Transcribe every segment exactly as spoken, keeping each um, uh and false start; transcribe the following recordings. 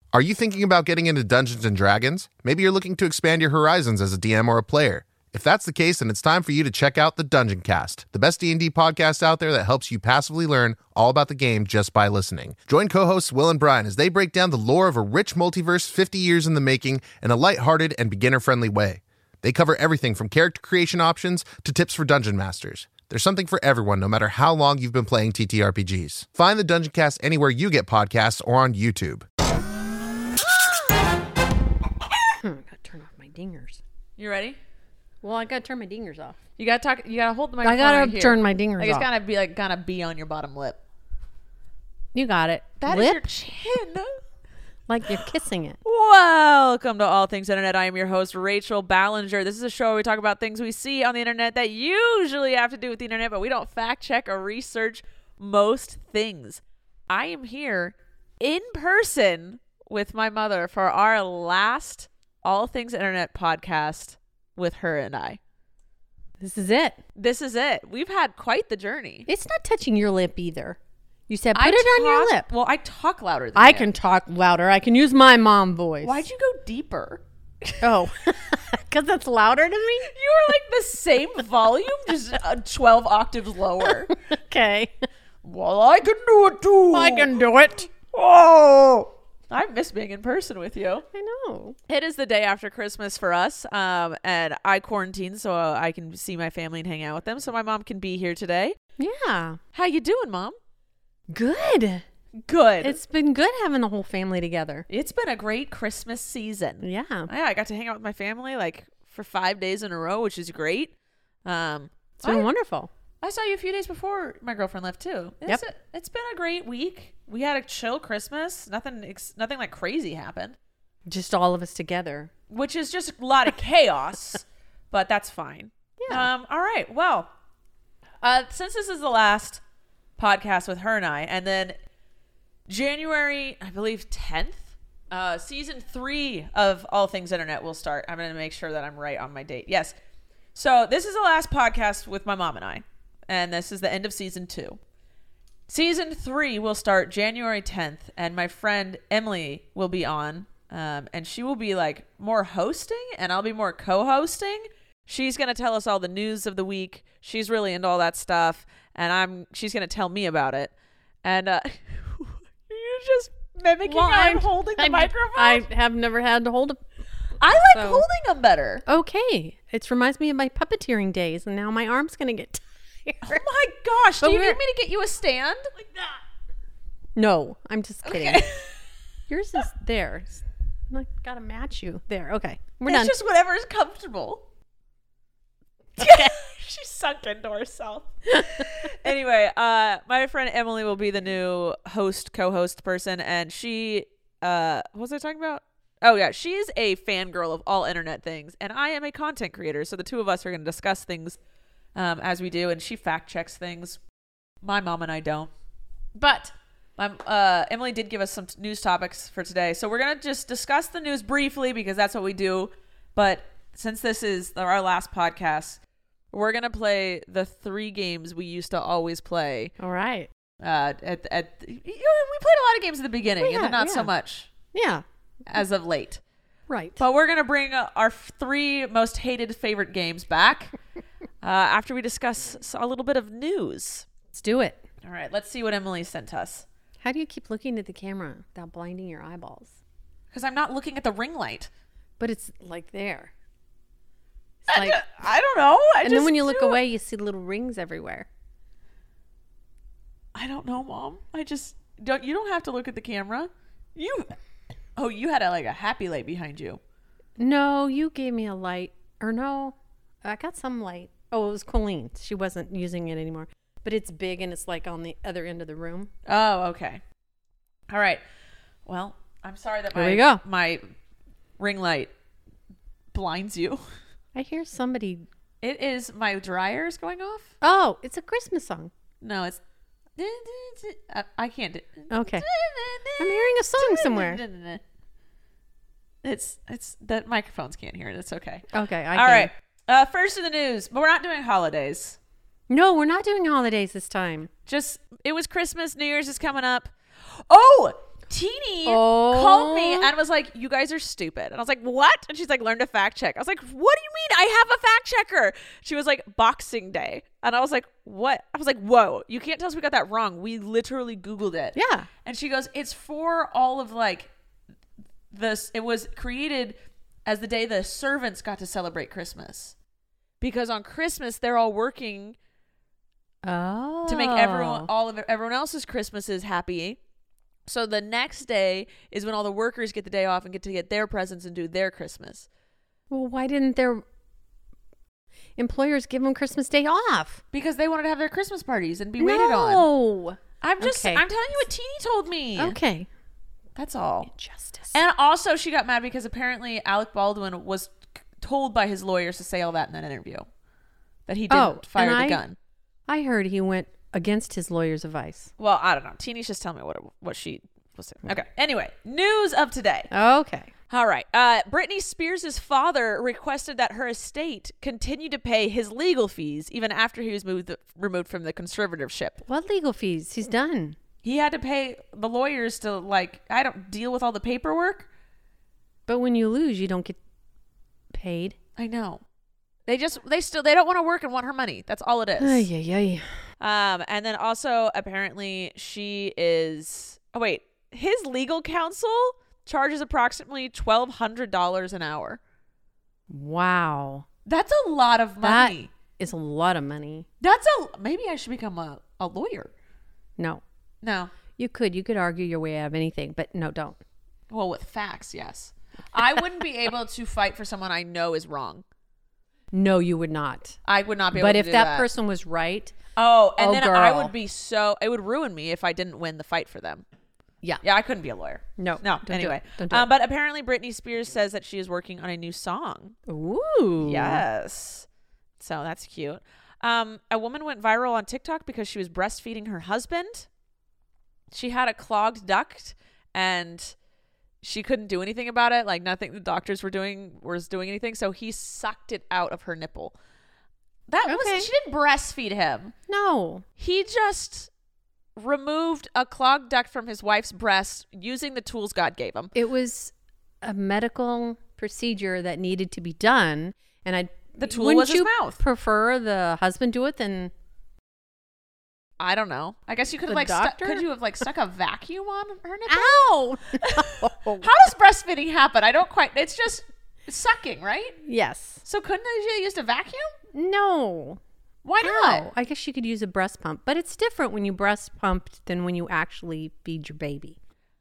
Are you thinking about getting into Dungeons and Dragons? Maybe you're looking to expand your horizons as a D M or a player. If that's the case, then it's time for you to check out the Dungeon Cast, the best D and D podcast out there that helps you passively learn all about the game just by listening. Join co-hosts Will and Brian as they break down the lore of a rich multiverse fifty years in the making in a lighthearted and beginner-friendly way. They cover everything from character creation options to tips for dungeon masters. There's something for everyone, no matter how long you've been playing T T R P Gs. Find the Dungeon Cast anywhere you get podcasts or on YouTube. I gotta turn off my dingers. You ready? Well, I gotta turn my dingers off. You gotta talk. You gotta hold the microphone. I gotta right here. turn my dingers like it's off. gotta be like gotta be on your bottom lip. You got it. That is Lip? your chin. Like you're kissing it. Welcome to All Things Internet. I am your host, Rachel Ballinger. This is a show where we talk about things we see on the internet that usually have to do with the internet, but we don't fact check or research most things. I am here in person with my mother for our last All Things Internet podcast with her and I. This is it. This is it. We've had quite the journey. It's not touching your lip either. You said put I it on your talk- lip. Well, I talk louder than I you. can talk louder. I can use my mom voice. Why'd you go deeper? Oh, because that's louder to me? You were like the same volume, just uh, twelve octaves lower. Okay. Well, I can do it too. I can do it. Oh, I miss being in person with you. I know. It is the day after Christmas for us, um, and I quarantined so uh, I can see my family and hang out with them. So my mom can be here today. Yeah. How you doing, Mom? Good. Good. It's been good having the whole family together. It's been a great Christmas season. Yeah. Yeah, I got to hang out with my family like for five days in a row, which is great. Um, It's been I, wonderful. I saw you a few days before my girlfriend left too. It's Yep. a, it's been a great week. We had a chill Christmas. Nothing, ex- nothing like crazy happened, Just all of us together. which is just a lot of chaos, but that's fine. Yeah. Um. All right. Well, uh, since this is the last podcast with her and I, and then January, I believe tenth, uh, season three of All Things Internet will start. I'm going to make sure that I'm right on my date. Yes. So this is the last podcast with my mom and I, and this is the end of season two. Season three will start January tenth, and my friend Emily will be on, um, and she will be like more hosting, and I'll be more co-hosting. She's going to tell us all the news of the week. She's really into all that stuff, and I'm she's going to tell me about it. And uh, you're just mimicking Well, how I'm I'm- holding the I, microphone. I have never had to hold a... I like so- holding them better. Okay. It reminds me of my puppeteering days, and now my arm's going to get Oh tired. my gosh. But Do you we're- need me to get you a stand? Like that. No, I'm just kidding. Okay. Yours is there. I got to match you. There. Okay. We're It's done. just whatever is comfortable. Okay. She sunk into herself. Anyway, uh, my friend Emily will be the new host, co-host person, and she, uh, what was I talking about? Oh yeah, she's a fangirl of all internet things, and I am a content creator. So the two of us are going to discuss things um, as we do, and she fact checks things. My mom and I don't, but my, uh, Emily did give us some t- news topics for today, so we're gonna just discuss the news briefly because that's what we do. But since this is our last podcast, we're gonna play the three games we used to always play. All right. Uh, at at you know, we played a lot of games at the beginning, We and then had, not so yeah. much Yeah. as of late. Right. But we're gonna bring uh, our three most hated favorite games back uh, after we discuss s- a little bit of news. Let's do it. All right, let's see what Emily sent us. How do you keep looking at the camera without blinding your eyeballs? Because I'm not looking at the ring light. But it's like there. It's I, like, d- I don't know. I and just then when you look do it. away, you see little rings everywhere. I don't know, Mom. I just don't. You don't have to look at the camera. You. Oh, you had a, like a happy light behind you. No, you gave me a light. Or no, I got some light. Oh, it was Colleen. She wasn't using it anymore. But it's big and it's like on the other end of the room. Oh, okay. All right. Well, I'm sorry that Here my we go. my ring light blinds you. I hear somebody. It is my dryer's going off. Oh, it's a Christmas song. No, it's. I, I can't do. Okay. I'm hearing a song somewhere. It's it's that microphones can't hear it. It's okay. Okay. I All can. right. Uh, first in the news, but we're not doing holidays. No, we're not doing holidays this time. Just it was Christmas. New Year's is coming up. Oh, Teeny Oh. called me and was like, you guys are stupid. And I was like, what? And she's like, learn to fact check. I was like, what do you mean? I have a fact checker. She was like, Boxing Day. And I was like, what? I was like, whoa, you can't tell us we got that wrong. We literally Googled it. Yeah. And she goes, it's for all of like this. It was created as the day the servants got to celebrate Christmas. Because on Christmas, they're all working Oh. to make everyone, all of everyone else's Christmases happy. So the next day is when all the workers get the day off and get to get their presents and do their Christmas. Well, why didn't their employers give them Christmas Day off? Because they wanted to have their Christmas parties and be waited on. No. I'm just, Okay. I'm telling you what Teeny told me. Okay. That's all. Injustice. And also she got mad because apparently Alec Baldwin was told by his lawyers to say all that in that interview. That he didn't Oh, fire and the I- gun. I heard he went against his lawyer's advice. Well, I don't know. Teeny's just telling me what, it, what she was saying. Okay. Anyway, news of today. Okay. All right. Uh, Britney Spears' father requested that her estate continue to pay his legal fees even after he was moved, removed from the conservatorship. What legal fees? He's done. He had to pay the lawyers to, like, I don't deal with all the paperwork. But when you lose, you don't get paid. I know. They just, they still, they don't want to work and want her money. That's all it is. Ay, ay, ay. Um, and then also apparently she is, oh wait, his legal counsel charges approximately twelve hundred dollars an hour. Wow. That's a lot of That money. is a lot of money. That's a, maybe I should become a, a lawyer. No. No. You could. You could argue your way out of anything, but no, don't. Well, with facts, yes. I wouldn't be able to fight for someone I know is wrong. No, you would not. I would not be able But to if do that, that person was right, Oh, and Oh, then I girl. would be so, it would ruin me if I didn't win the fight for them. yeah. Yeah, I couldn't be a lawyer. No. No, don't do anyway. it. Don't do Um, it. but apparently Britney Spears says that she is working on a new song. Ooh. Yes. So that's cute. Um, a woman went viral on TikTok because she was breastfeeding her husband. She had a clogged duct and she couldn't do anything about it. Like nothing the doctors were doing was doing anything. So he sucked it out of her nipple. That Okay. was, she didn't breastfeed him. No. He just removed a clogged duct from his wife's breast using the tools God gave him. It was a medical procedure that needed to be done. And I The tool wouldn't was his you mouth. prefer the husband do it than I don't know. I guess you could have The like stu- doctor? could you have like stuck a vacuum on her nipple? Ow! How does breastfeeding happen? I don't quite. It's just sucking, right? Yes. So couldn't they have used a vacuum? No. Why not? Ow. I guess you could use a breast pump, but it's different when you breast pump than when you actually feed your baby.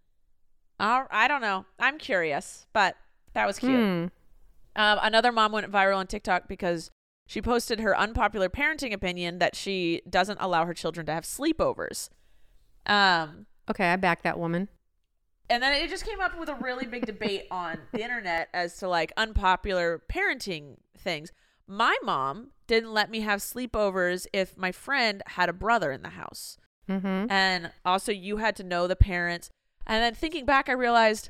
Uh, I don't know. I'm curious, but that was cute. Hmm. Um, another mom went viral on TikTok because she posted her unpopular parenting opinion that she doesn't allow her children to have sleepovers. Um, Okay, I back that woman. and then it just came up with a really big debate on the internet as to like unpopular parenting things. My mom didn't let me have sleepovers if my friend had a brother in the house. Mm-hmm. And also you had to know the parents. And then thinking back, I realized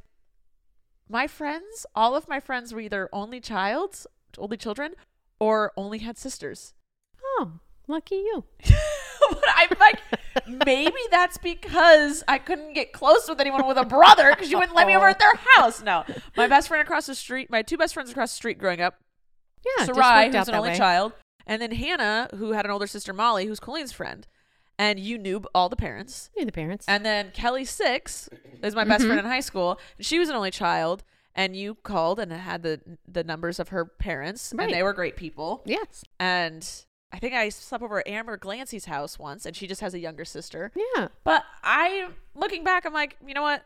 my friends, all of my friends were either only childs, only children, or only had sisters. Oh, lucky you. But I'm like, maybe that's because I couldn't get close with anyone with a brother because you wouldn't let me over at their house. No, my best friend across the street, my two best friends across the street growing up, Yeah, it just Sarai, worked who's out an that only way. child, and then Hannah, who had an older sister, Molly, who's Colleen's friend. And you knew all the parents. You're the parents. And then Kelly Six is my best friend in high school. She was an only child, and you called and had the the numbers of her parents, Right. and they were great people. yes. And I think I slept over at Amber Glancy's house once, and she just has a younger sister. Yeah. But I, looking back, I'm like, you know what?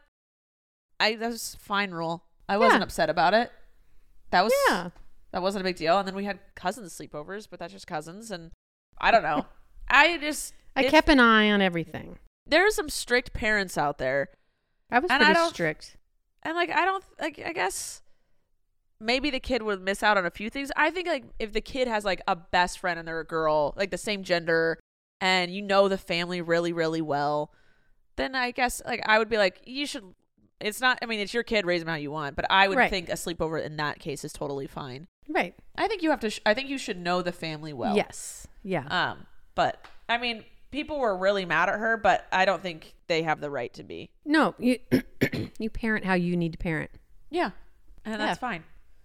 I that was fine rule. I wasn't Yeah. upset about it. That was Yeah. that wasn't a big deal. And then we had cousins sleepovers, but that's just cousins, and I don't know. I just I if- kept an eye on everything. there are some strict parents out there. I was And I pretty don't- strict. And like I don't like I guess maybe the kid would miss out on a few things. I think like if the kid has like a best friend and they're a girl, like the same gender, and you know the family really, really well, then I guess like I would be like, you should it's not I mean, it's your kid, raise them how you want, but I would Right. think a sleepover in that case is totally fine. Right. I think you have to sh- I think you should know the family well. Yes. Yeah. Um, but I mean, people were really mad at her, but I don't think they have the right to be. No, you you parent how you need to parent. Yeah, and Yeah. that's fine.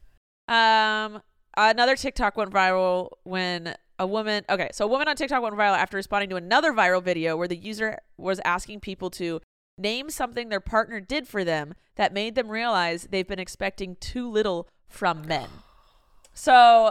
Um, another TikTok went viral when a woman. Okay, so a woman on TikTok went viral after responding to another viral video where the user was asking people to name something their partner did for them that made them realize they've been expecting too little from men. So,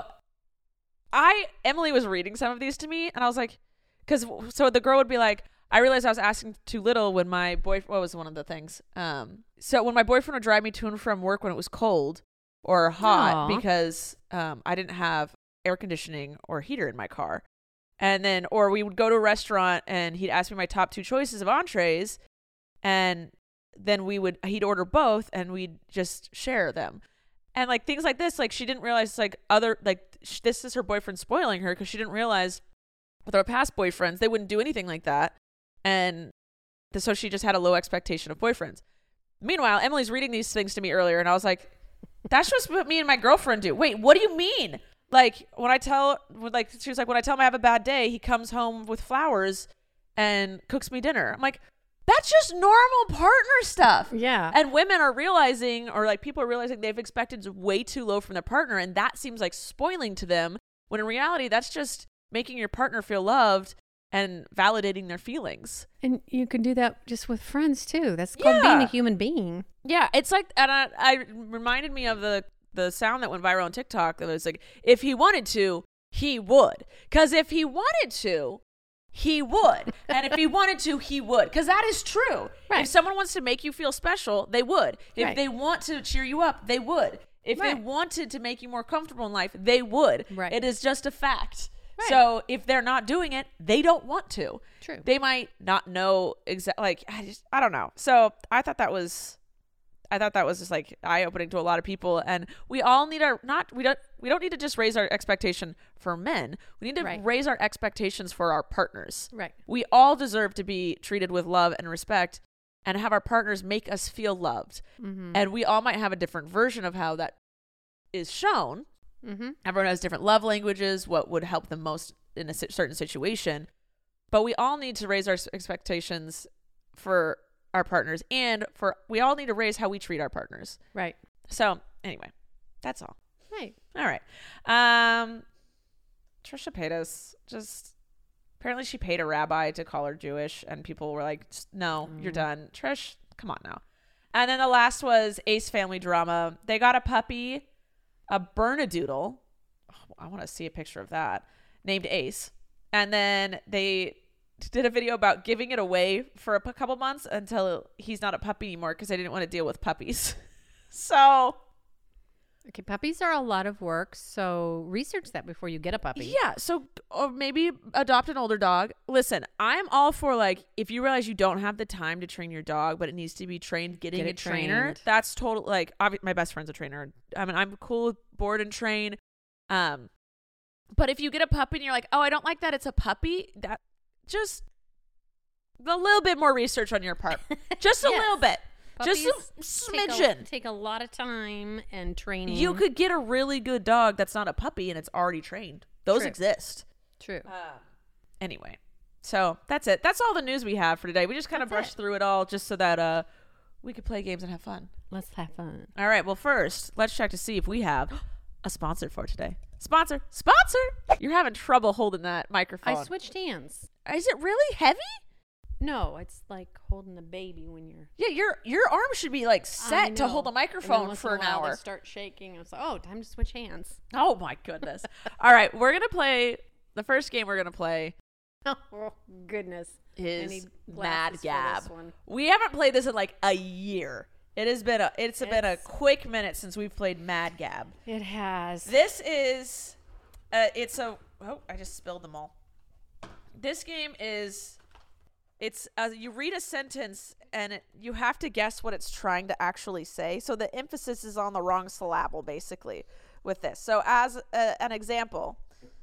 I Emily was reading some of these to me, and I was like, because so the girl would be like, I realized I was asking too little when my boyfriend. What was one of the things? Um, so when my boyfriend would drive me to and from work when it was cold or hot Aw. because um I didn't have air conditioning or heater in my car, and then or we would go to a restaurant and he'd ask me my top two choices of entrees, and then we would he'd order both and we'd just share them. And like things like this, like she didn't realize like other like sh- this is her boyfriend spoiling her because she didn't realize with our past boyfriends they wouldn't do anything like that, and th- so she just had a low expectation of boyfriends. Meanwhile, Emily's reading these things to me earlier, and I was like, "That's just what me and my girlfriend do." Wait, what do you mean? Like when I tell, when, like she was like, when I tell him I have a bad day, he comes home with flowers and cooks me dinner. I'm like, that's just normal partner stuff. Yeah. And women are realizing, or like people are realizing they've expected way too low from their partner, and that seems like spoiling to them, when in reality, that's just making your partner feel loved and validating their feelings. And you can do that just with friends too. That's called being Yeah. a human being. Yeah, it's like, and I, I reminded me of the the sound that went viral on TikTok that was like, if he wanted to, he would. Because if he wanted to, he would. And if he wanted to, he would. Because that is true. Right. If someone wants to make you feel special, they would. If Right. they want to cheer you up, they would. If they Right. wanted to make you more comfortable in life, they would. Right. It is just a fact. Right. So if they're not doing it, they don't want to. True. They might not know exactly. Like I just, I don't know. So I thought that was, I thought that was just like eye opening to a lot of people. And we all need our not. We don't. We don't need to just raise our expectation for men. We need to Right. raise our expectations for our partners. Right. We all deserve to be treated with love and respect, and have our partners make us feel loved. Mm-hmm. And we all might have a different version of how that is shown. Mm-hmm. Everyone has different love languages, what would help them most in a si- certain situation. But we all need to raise our s- expectations for our partners, and for we all need to raise how we treat our partners. Right. So anyway, that's all. Right. All right. Um, Trisha Paytas just apparently she paid a rabbi to call her Jewish, and people were like, "No, you're done, Trish. Come on now." And then the last was Ace Family Drama. They got a puppy, a Bernedoodle. Oh, I want to see a picture of that. Named Ace, and then they did a video about giving it away for a p- couple months until he's not a puppy anymore because they didn't want to deal with puppies. So. Okay, puppies are a lot of work, so research that before you get a puppy. Yeah, so or maybe adopt an older dog. Listen, I'm all for like if you realize you don't have the time to train your dog, but it needs to be trained, getting Get a it trainer. trained. That's total like obvi- my best friend's a trainer. I mean, I'm cool with board and train. Um, but if you get a puppy and you're like, oh, I don't like that it's a puppy, that just a little bit more research on your part, just a Yes. little bit, Puppies just a take a- smidgen. Take a, lot of time and training. You could get a really good dog that's not a puppy and it's already trained. Those True. exist. True. Uh, anyway, so that's it. That's all the news we have for today. We just kind of That's brushed it. through it all just so that uh we could play games and have fun. Let's have fun. All right. Well, first, let's check to see if we have a sponsor for today. Sponsor, sponsor. You're having trouble holding that microphone. I switched hands. Is it really heavy? No, it's like holding a baby when you're Yeah, your your arm should be like I set to know. hold a And then microphone once for in an a while they hour. start shaking. I was like, oh, time to switch hands. Oh my goodness. All right, we're gonna play. The first game we're gonna play Oh goodness. I is need Mad glasses for Gab. this one. We haven't played this in like a year. It has been a it's been a It's- quick minute since we've played Mad Gab. It has. This is uh it's a oh, I just spilled them all. This game is it's uh, you read a sentence and it, you have to guess what it's trying to actually say. So the emphasis is on the wrong syllable basically with this. So as a, an example,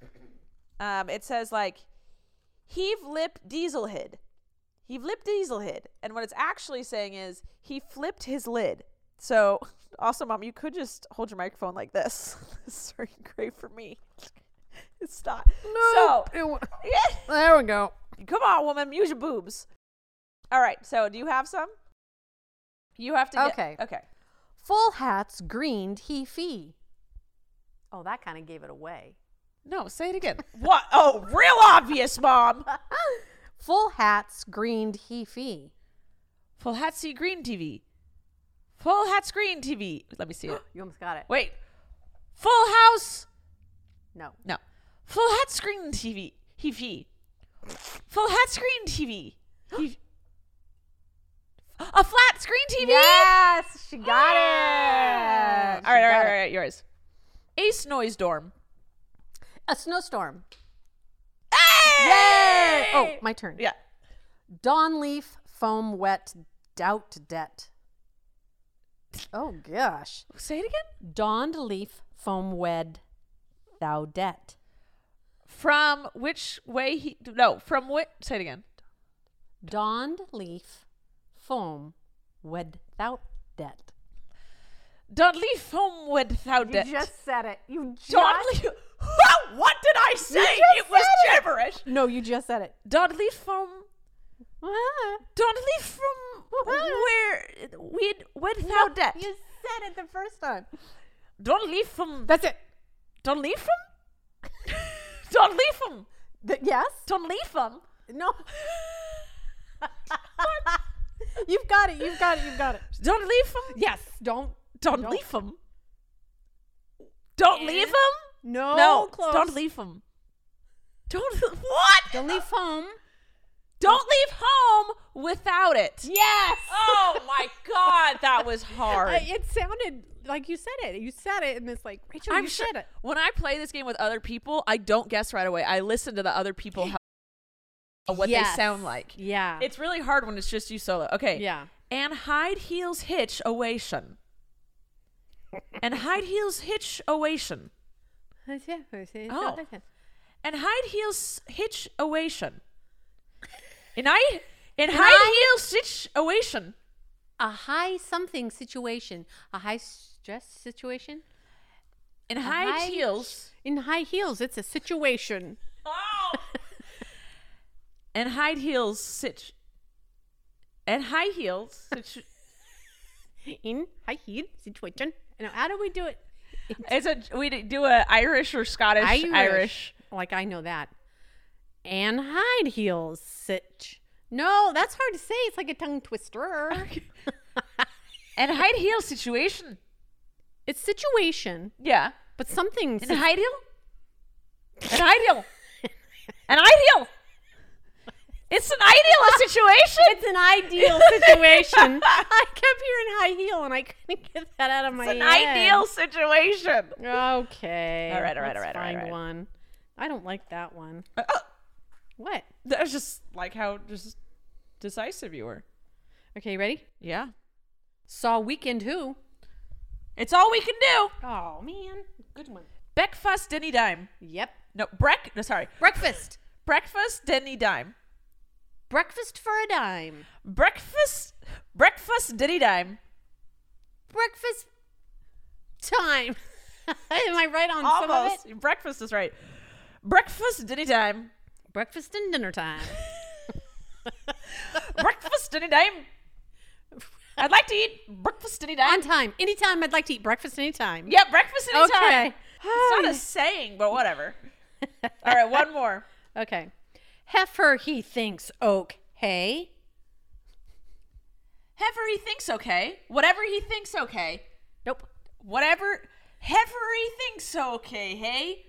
um it says like heave lip diesel hid. He flipped diesel hid. And what it's actually saying is he flipped his lid. So also, Mom, you could just hold your microphone like this. This is working great for me. It's not. No. So, yeah. There we go. Come on, woman, use your boobs. All right, so do you have some? You have to get... Okay. Okay. Full hats greened he fee. Oh, that kind of gave it away. No, say it again. What? Oh, real obvious, Mom. Full hats greened he fee. Full hat see green T V. Full hat screen T V. Let me see it. You almost got it. Wait. Full house. No. No. Full hat screen T V. He fee. Full hat screen T V. He. A flat screen T V. Yes, she got it. All She right, all got right, it. all right. Yours. Ace noise dorm. A snowstorm. Hey! Yay! Oh, my turn. Yeah. Dawn leaf foam wet doubt debt. Oh gosh. Say it again. Dawned leaf foam wed thou debt. From which way he? No. From what? Say it again. Dawned leaf foam wed thou debt. Don't leave home without it. said it. You just Don't leave. What did I say? just It was said gibberish. No, you just said it. Don't leave from. Ah. Don't leave from where with without that. You said it the first time. Don't leave from. That's it. Don't leave from. Don't leave from. Th- yes? Don't leave from. No. You've got it. You've got it. You've got it. Don't leave from. Yes. Don't. Don't Don't. leave from. Don't leave him. No. No. Close. Don't leave him. Don't what? Don't leave home. Don't leave home without it. Yes. Oh my God, that was hard. Uh, it sounded like you said it. You said it, and it's like, Rachel, I'm you sure said it. when I play this game with other people, I don't guess right away. I listen to the other people how, what Yes. they sound like. Yeah. It's really hard when it's just you solo. Okay. Yeah. And hide heels hitch awation. And hide heels hitch awation. Oh. And hide heels hitch awation. And I and hide heels situation. A high something situation. A high stress situation. And A hide high- heels. In high heels, it's a situation. Oh. And hide heels sit. And high heels situ- In high heel situation. Now, how do we do it? It's a we do a Irish or Scottish Irish. Irish. Like, I know that. And hide heels sit. No, that's hard to say. It's like a tongue twister. And hide heel situation. It's situation, Yeah. but something. And hide heel. And hide heel. And hide heel. It's an ideal situation. It's an ideal situation. I kept hearing high heel, and I couldn't get that out of my It's an head. ideal situation. Okay. All right, all right, let's all right, all right, find all right. one. I don't like that one. Uh, oh, What? that was just like how just decisive you were. Okay, ready? Yeah. Saw Weekend Who? It's all we can do. Oh, man. Good one. Breakfast Denny Dime. Yep. No, break. No, sorry. Breakfast. Breakfast Denny Dime. Breakfast for a dime. Breakfast. Breakfast Denny Dime. Breakfast time. Am I right on some of Almost. it? Breakfast is right. Breakfast Denny Dime. Breakfast and dinner time. Breakfast Denny Dime. I'd like to eat breakfast Denny Dime. On time. Anytime I'd like to eat breakfast anytime. Yeah, breakfast anytime. Okay. It's not a saying, but whatever. All right, one more. Okay. Heifer, he thinks oak. Hey. Heifer, he thinks okay. Whatever he thinks okay. Nope. Whatever. Heifer, he thinks okay, hey?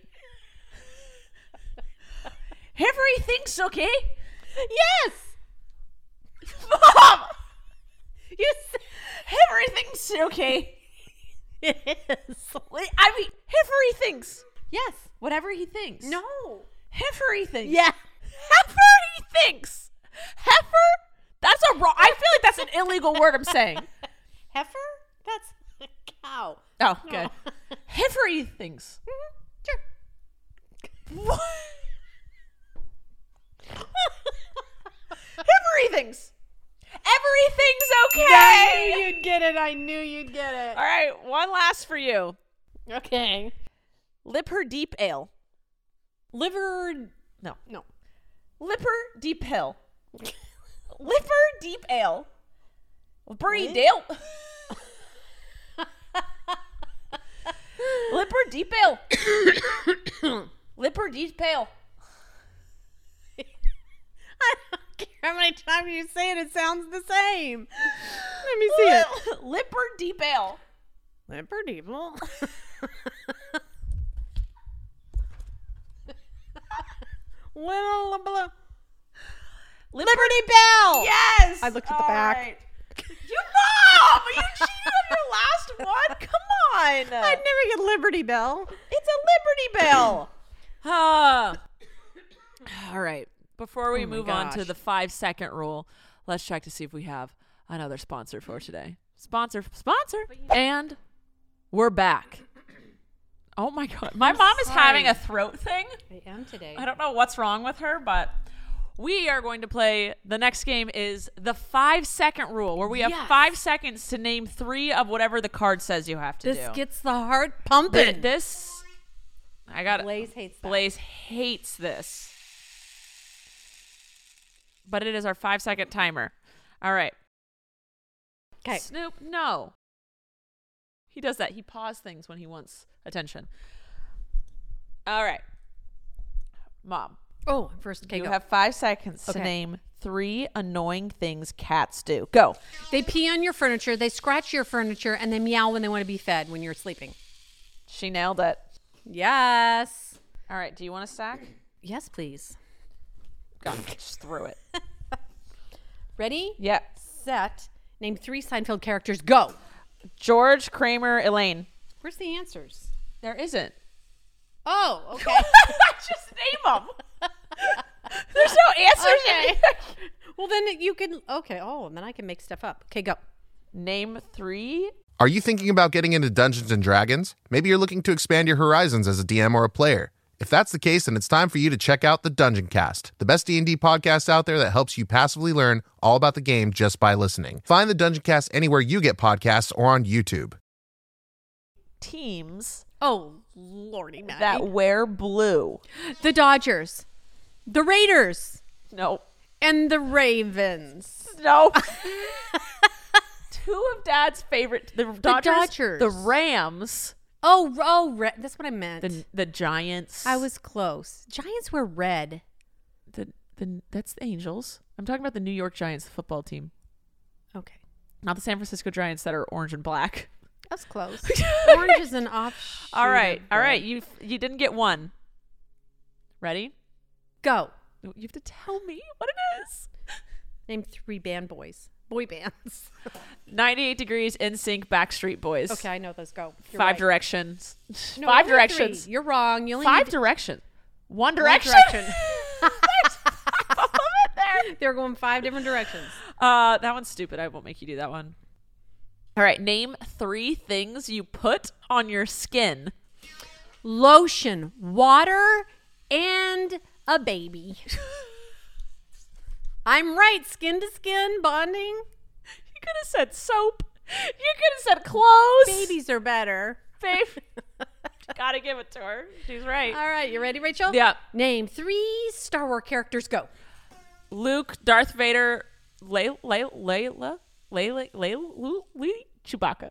Heifer, he thinks okay? Yes. Mom! You said Heifer, he thinks okay. it is. Wait, I mean, heifer, he thinks. Yes. Whatever he thinks. No. Heifer, he thinks. Yeah. Heifer, he thinks. Heifer? That's a wrong. I feel like that's an illegal word I'm saying. Heifer? That's a cow. Oh, good. Heifer, he thinks. Sure. What? Heifer, he thinks. Everything's okay. I knew you'd get it. I knew you'd get it. All right, one last for you. Okay. Lip her deep ale. Liver. No. No. Lipper Deep Hill. Lipper Deep Ale. Lippery Dale. Lipper Deep Ale. Lipper Deep Ale. I don't care how many times you say it, it sounds the same. Let me see it. Lipper Deep Ale. Lipper Deep Ale. Little below. Liberty Bell. Yes. I looked at the All back. right. You mom, you cheated on your last one. Come on. I'd never get Liberty Bell. It's a Liberty Bell. uh, all right. Before we Oh my move on to gosh. the five second rule, let's check to see if we have another sponsor for today. Sponsor, sponsor. And we're back. Oh my God. My I'm mom is sorry. having a throat thing. I am today. I don't know what's wrong with her, but we are going to play. The next game is the five second rule, where we have Yes. five seconds to name three of whatever the card says you have to This do. gets the heart Th- pumping. this, I got it. Blaze hates that. Blaze hates this. But it is our five second timer. All right. Okay. Snoop, no. He does that. He pauses things when he wants attention. All right. Mom, Oh, first, okay, you go. have five seconds to Okay. name three annoying things cats do. Go. They pee on your furniture, they scratch your furniture, and they meow when they want to be fed when you're sleeping. She nailed it. Yes. All right. Do you want a stack? Yes, please. Go. Just threw it. Ready? Yeah. Set. Name three Seinfeld characters. Go. George, Kramer, Elaine. Where's the answers? There isn't. Oh, okay. Just name them. There's no answers. Okay. Well, then you can. Okay. Oh, and then I can make stuff up. Okay, go. Name three. Are you thinking about getting into Dungeons and Dragons? Maybe you're looking to expand your horizons as a D M or a player. If that's the case, then it's time for you to check out the Dungeon Cast, the best D and D podcast out there that helps you passively learn all about the game just by listening. Find the Dungeon Cast anywhere you get podcasts or on YouTube. Teams Oh, lordy, Maggie. that wear blue. The Dodgers, the Raiders, No. and the Ravens. No. Two of Dad's favorite. The Dodgers. Dodgers. The Rams. Oh, oh, red. That's what I meant. The the Giants. I was close. Giants were red. the the that's the Angels. I'm talking about the New York Giants, the football team, Okay, not the San Francisco Giants that are orange and black. that's close. Orange is an offshoot. All right, of all red. right. You you didn't get one. Ready? Go. You have to tell me what it is. Name three band boys. Boy bands. ninety-eight Degrees, N Sync, Backstreet Boys. Okay, I know those. Go. You're Five right. Directions. No, Five only Directions. three. You're wrong. You only Five need Direction. One One Direction. direction. there. They're going five different directions. Uh, that one's stupid. I won't make you do that one. All right. Name three things you put on your skin. Lotion, water, and a baby. I'm right. Skin to skin bonding. You could have said soap. You could have said clothes. Babies are better. Babe. Gotta give it to her. She's right. All right, you ready, Rachel? Yeah. Name three Star Wars characters. Go. Luke, Darth Vader, Layla, Layla, Layla, Layla, Layla, Layla, Chewbacca.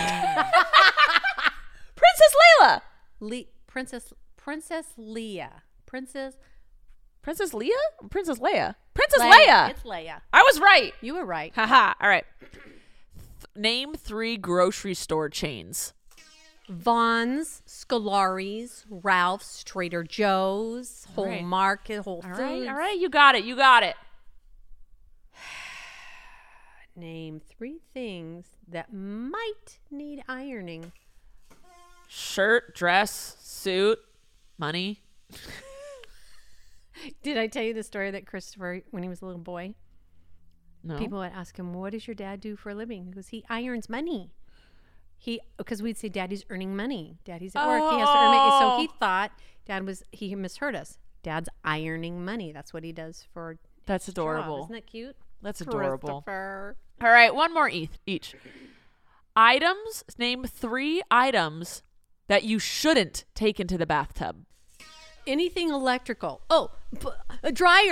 Princess Layla. Le- Princess Princess Leia. Princess Princess Leia? Princess Leia. Princess Leia. Leia. It's Leia. I was right. You were right. Haha. All right. Th- name three grocery store chains. Vaughn's, Scolari's, Ralph's, Trader Joe's, Whole right. Market, Whole All Foods. right. All right. You got it. You got it. Name three things that might need ironing. Shirt, dress, suit, money. Did I tell you the story that Christopher, when he was a little boy, No. people would ask him, "What does your dad do for a living?" He goes, "He irons money." He, because we'd say, "Daddy's earning money. Daddy's at work. He has to earn money." So he Oh. thought Dad was. He misheard us. Dad's ironing money. That's what he does for. That's his job. adorable. Isn't that cute? That's adorable. Christopher. All right. One more e- each. Items. Name three items that you shouldn't take into the bathtub. Anything electrical. Oh, p- a dryer,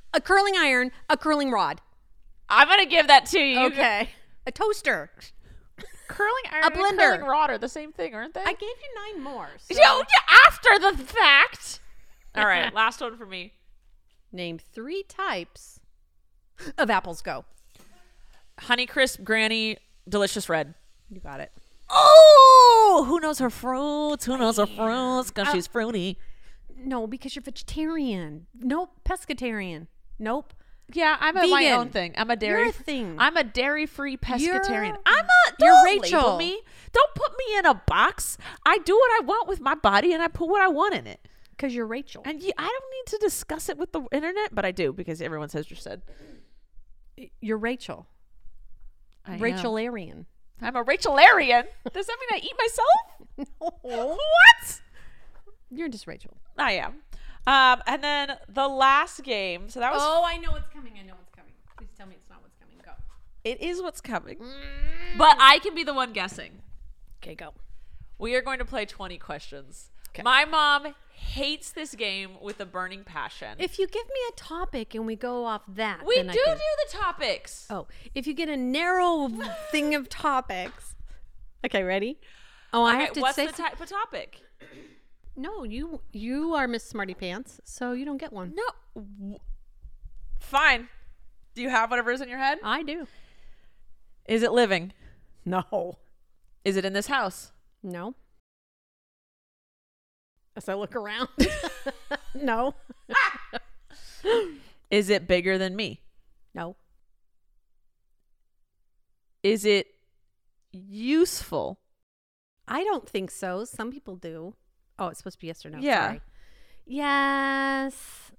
A curling iron, a curling rod. I'm gonna give that to you. Okay. A toaster. Curling iron A and blender. curling rod are the same thing, aren't they? I gave you nine more. So. Yo, yeah, after the fact. All right, last one for me. Name three types of apples. Go. Honeycrisp, Granny, Delicious Red. You got it. Oh, who knows her fruits? Who knows her fruits? Because Uh, she's fruity. No, because you're vegetarian. Nope. Pescatarian. Nope. Yeah, I'm a, my Vegan. own thing. I'm a dairy. You're a thing. I'm a dairy-free pescatarian. You're- I'm a. you're Don't Rachel. label me. Don't put me in a box. I do what I want with my body, and I put what I want in it. Because you're Rachel. And you, I don't need to discuss it with the internet, but I do because everyone says you're said. You're Rachel. I am. Rachel-arian. I'm a Rachelarian. Does that mean I eat myself? No. What? You're just Rachel. I am. Um, and then the last game. So that was. Oh, I know what's coming. I know what's coming. Please tell me it's not what's coming. Go. It is what's coming. But I can be the one guessing. Okay, go. We are going to play twenty questions. 'Kay. My mom hates this game with a burning passion. If you give me a topic and we go off that, we then do I can... do the topics. Oh, if you get a narrow thing of topics. Okay, ready? Oh, I Okay, have to what's say. the type of topic? No, you you are Miss Smarty Pants, so you don't get one. No. W- Fine. Do you have whatever is in your head? I do. Is it living? No. Is it in this house? No. As I look around. No. Is it bigger than me? No. Is it useful? I don't think so. Some people do. Oh, it's supposed to be yes or no. Yeah. Sorry. Yes.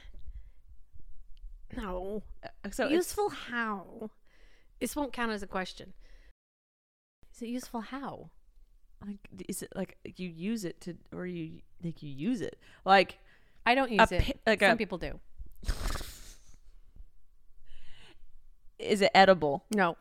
No. So it's, Useful how? This won't count as a question. Is it useful how? like, is it like you use it to, or you like you use it like I don't use A it. pi- like Some a- people do. is it edible? No.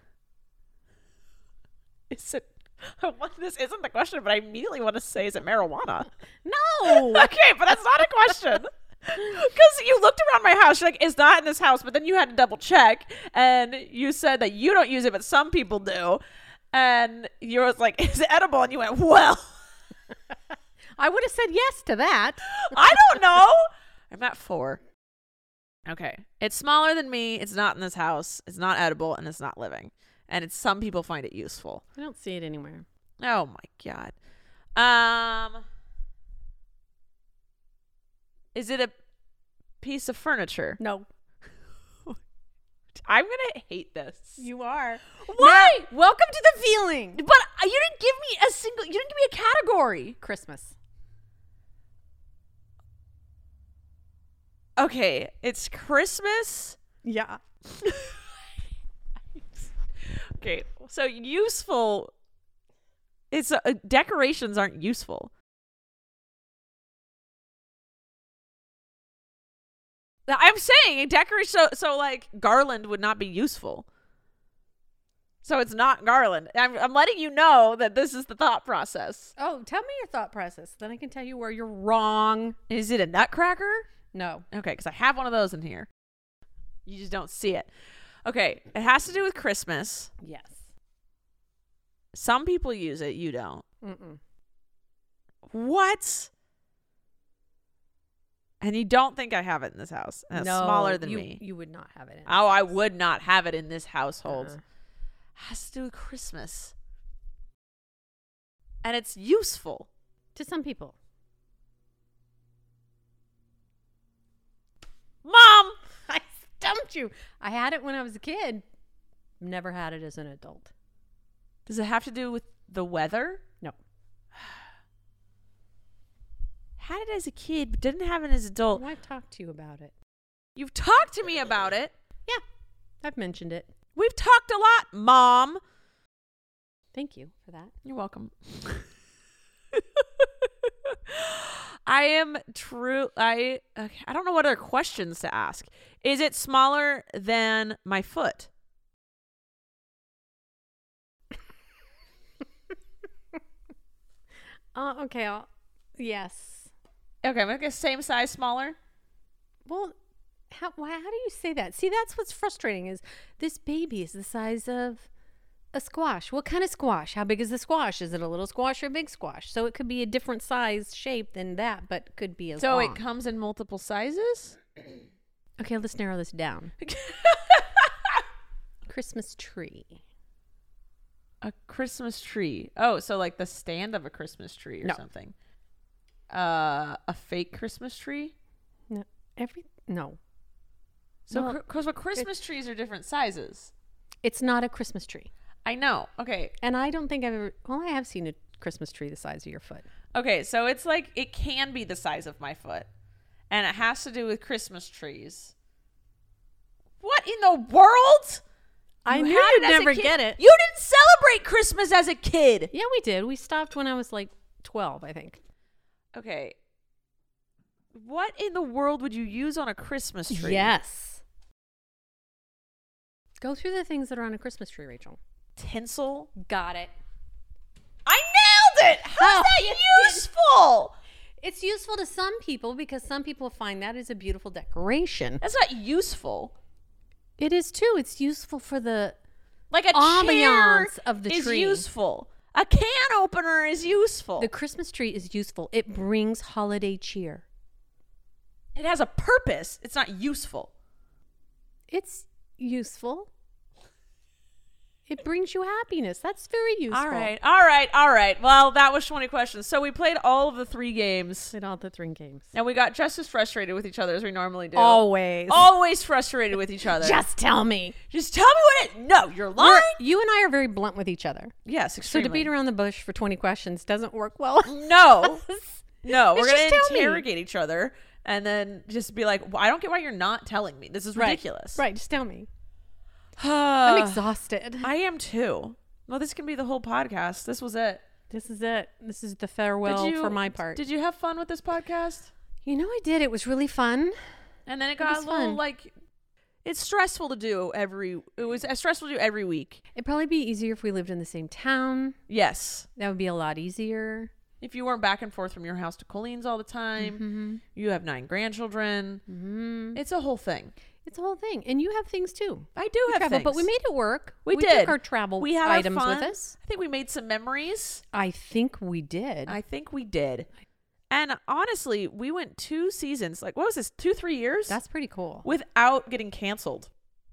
Is it? I want, this isn't the question, but I immediately want to say, is it marijuana? No. Okay, but that's not a question. Because you looked around my house, you're like, it's not in this house, but then you had to double check, and you said that you don't use it, but some people do. And you was like, is it edible? And you went, well, I would have said yes to that. I don't know. I'm at four. Okay. It's smaller than me. It's not in this house. It's not edible, and it's not living. And it's some people find it useful. I don't see it anywhere. Oh my God. Um, is it a piece of furniture? No. I'm gonna hate this. You are. Why? Now, welcome to the feeling. But you didn't give me a single. You didn't give me a category. Christmas. Okay, it's Christmas. Yeah. Okay, so useful. It's uh, decorations aren't useful. I'm saying a decoration. So, so like garland would not be useful. So it's not garland. I'm, I'm letting you know that this is the thought process. Oh, tell me your thought process. Then I can tell you where you're wrong. Is it a nutcracker? No. Okay, because I have one of those in here. You just don't see it. Okay, it has to do with Christmas. Yes. Some people use it. You don't. Mm-mm. What? And you don't think I have it in this house. And it's No, smaller than you, me. You would not have it in. Oh, I would not have it in this household. Uh-uh. Has to do with Christmas. And it's useful. To some people. Mom! I stumped you. I had it when I was a kid. Never had it as an adult. Does it have to do with the weather? No. Had it as a kid, but didn't have it as an adult. Well, I've talked to you about it. You've talked to me about it. Yeah. I've mentioned it. We've talked a lot, Mom. Thank you for that. You're welcome. I am true. I okay, I don't know what other questions to ask. Is it smaller than my foot? Uh, okay. I'll, yes. Okay, I'm gonna guess same size, smaller. Well, How, why, how do you say that? See, that's what's frustrating is this baby is the size of a squash. What kind of squash? How big is the squash? Is it a little squash or a big squash? So it could be a different size shape than that, but could be as So long. it comes in multiple sizes? Okay, let's narrow this down. Christmas tree. A Christmas tree. Oh, so like the stand of a Christmas tree or No. something. Uh, a fake Christmas tree? No, every no. So, Well, because what Christmas trees are different sizes. It's not a Christmas tree. I know. Okay. And I don't think I've ever, well, I have seen a Christmas tree the size of your foot. Okay. So it's like, it can be the size of my foot. And it has to do with Christmas trees. What in the world? I You knew had you'd it as a never kid. get it. You didn't celebrate Christmas as a kid. Yeah, we did. We stopped when I was like twelve, I think. Okay. What in the world would you use on a Christmas tree? Yes. Go through the things that are on a Christmas tree, Rachel. Tinsel? Got it. I nailed it! How's Oh, that you did. useful? It's useful to some people because some people find that is a beautiful decoration. That's not useful. It is too. It's useful for the Like a ambiance chair of the is tree. useful. A can opener is useful. the Christmas tree is useful. It brings holiday cheer. It has a purpose. It's not useful. It's useful. It brings you happiness. That's very useful. All right. All right. All right. Well, that was twenty questions. So we played all of the three games. Played all the three games. And we got just as frustrated with each other as we normally do. Always. Always frustrated with each other. Just tell me. Just tell me what it... No, you're lying. We're- you and I are very blunt with each other. Yes, So extremely. to beat around the bush for twenty questions doesn't work well. No. No, we're Just going tell to me. interrogate each other and then just be like, well, I don't get why you're not telling me. This is Right. ridiculous. Right. Just tell me. I'm exhausted. I am too. Well, this can be the whole podcast. This was it. This is it. This is the farewell Did you- for my part. Did you have fun with this podcast? You know, I did. It was really fun. And then it got was a little fun. like, it's stressful to do every, it was stressful to do every week. It'd probably be easier if we lived in the same town. Yes. That would be a lot easier. If you weren't back and forth from your house to Colleen's all the time, Mm-hmm. you have nine grandchildren. Mm-hmm. It's a whole thing. It's a whole thing. And you have things too. I do We have travel, things. but we made it work. We, we did. took our travel we had items our fun. with us. I think we made some memories. I think we did. I think we did. And honestly, we went two seasons, like what was this, two, three years? That's pretty cool. without getting canceled.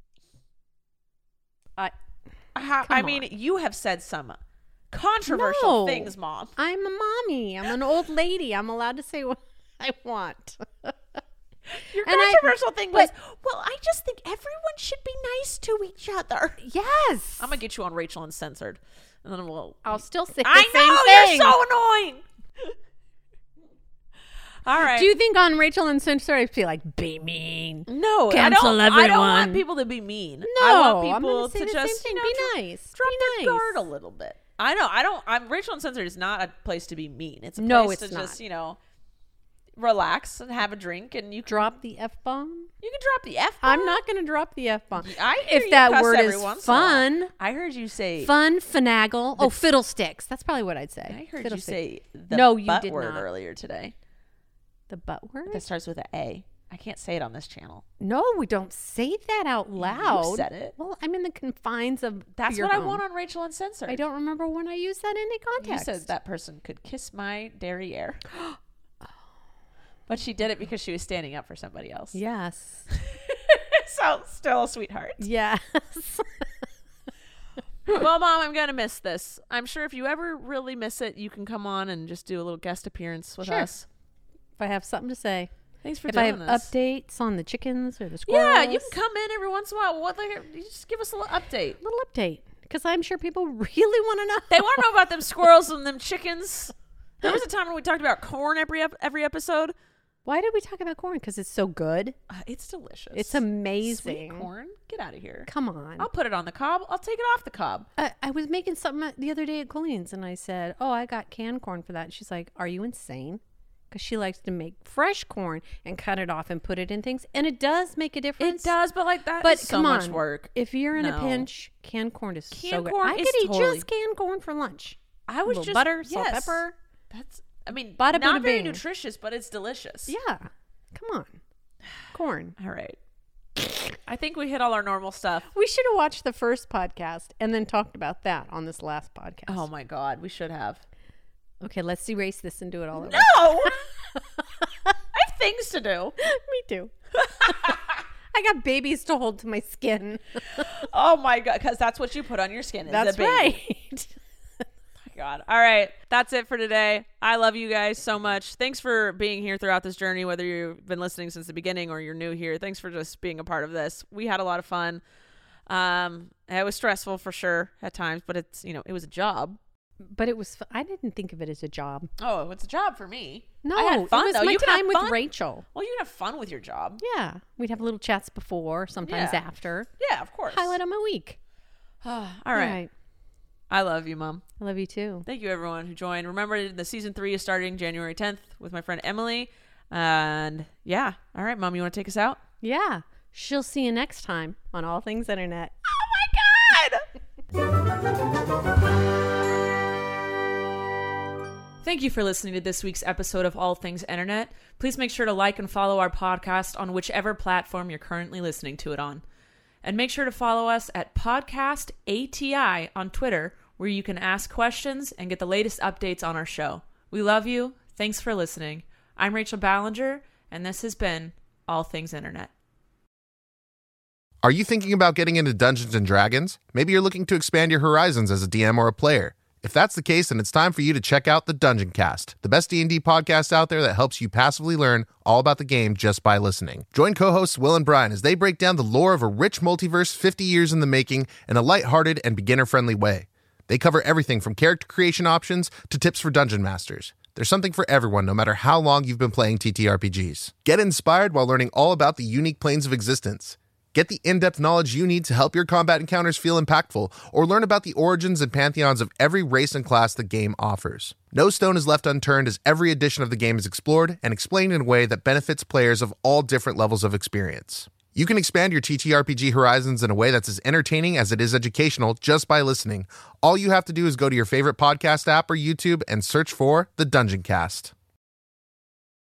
I, How, Come I mean, on. you have said some controversial No. things, Mom. I'm a mommy. I'm an old lady. I'm allowed to say what I want. Your And I- controversial thing was, but- well, I just think everyone should be nice to each other. Yes. I'm gonna get you on Rachel Uncensored, and then we'll. I'll still say the I same know thing. you're so annoying. All right. Do you think on Rachel and Censor I'd be like, be mean? no, I Cancel don't, I don't want everyone. people to be mean. No, I want I'm people gonna say to the just same you thing. know, Be dr- nice. drop Be their nice. guard a little bit. I know. I don't. I'm Rachel Uncensored is not a place to be mean. It's a No, place it's to just not. you know relax and have a drink, and you can Drop the F bomb? you can drop the F bomb. I'm not going to drop the F bomb. I hear If you that cuss word every is once in a while. fun, I heard you say. fun, finagle. Oh, fiddlesticks. That's probably what I'd say. I heard you Fiddlesticks. say the No, you butt did word not. earlier today. The butt word? That starts with an A. I can't say it on this channel. No, we don't say that out loud. said it. Well, I'm in the confines of That's your what I home. want on Rachel Uncensored. I don't remember when I used that in any You context. said that person could kiss my derriere. But she did it because she was standing up for somebody else. Yes. So, still a sweetheart. Yes. Well, Mom, I'm going to miss this. I'm sure if you ever really miss it, you can come on and just do a little guest appearance with Sure. us. If I have something to say. Thanks for If I doing have this. updates on the chickens or the squirrels. Yeah, you can come in every once in a while. What? Like, you just give us a little update. Little update. Because I'm sure people really want to know. They want to know about them squirrels and them chickens. There was a time when we talked about corn every ep- every episode. Why did we talk about corn? Because it's so good. Uh, it's delicious. It's Sweet amazing. corn. Get out of here. Come on. I'll put it on the cob. I'll take it off the cob. I, I was making something the other day at Colleen's and I said, oh, I got canned corn for that. And she's like, are you insane? Because she likes to make fresh corn and cut it off and put it in things. And it does make a difference. It does, but like that But is so come much on. work. If you're in No. a pinch, canned corn is so Canned good. corn I is could eat totally- just canned corn for lunch. I was little just butter, salt, yes. pepper. That's. I mean, Bada not bada very bing. nutritious, but it's delicious. Yeah. Come on. Corn. All right. I think we hit all our normal stuff. We should have watched the first podcast and then talked about that on this last podcast. Oh my God, we should have. Okay, let's erase this and do it all over. No! I have things to do. Me too. I got babies to hold to my skin. Oh my God, because that's what you put on your skin. Is That's a baby. right. God. All right. That's it for today. I love you guys so much. Thanks for being here throughout this journey, whether you've been listening since the beginning or you're new here. Thanks for just being a part of this. We had a lot of fun. Um, it was stressful for sure at times, but it's, you know, it was a job. But it was, I didn't think of it as a job. Oh, it's a job for me. No, I had fun, it was though. my You can have time with fun. Rachel. Well, you can have fun with your job. Yeah. We'd have little chats before, sometimes Yeah. after. Yeah, of course. Highlight of my week. All right. I love you, Mom. I love you too. Thank you, everyone who joined. Remember, the season three is starting January tenth with my friend Emily. And yeah. All right, Mom, you want to take us out? Yeah. She'll see you next time on All Things Internet. Oh, my God. Thank you for listening to this week's episode of All Things Internet. Please make sure to like and follow our podcast on whichever platform you're currently listening to it on. And make sure to follow us at Podcast A T I on Twitter, where you can ask questions and get the latest updates on our show. We love you. Thanks for listening. I'm Rachel Ballinger, and this has been All Things Internet. Are you thinking about getting into Dungeons and Dragons? Maybe you're looking to expand your horizons as a D M or a player. If that's the case, then it's time for you to check out the Dungeon Cast, the best D and D podcast out there that helps you passively learn all about the game just by listening. Join co-hosts Will and Brian as they break down the lore of a rich multiverse fifty years in the making in a lighthearted and beginner-friendly way. They cover everything from character creation options to tips for dungeon masters. There's something for everyone, no matter how long you've been playing T T R P Gs. Get inspired while learning all about the unique planes of existence. Get the in-depth knowledge you need to help your combat encounters feel impactful, or learn about the origins and pantheons of every race and class the game offers. No stone is left unturned as every edition of the game is explored and explained in a way that benefits players of all different levels of experience. You can expand your T T R P G horizons in a way that's as entertaining as it is educational just by listening. All you have to do is go to your favorite podcast app or YouTube and search for The Dungeon Cast.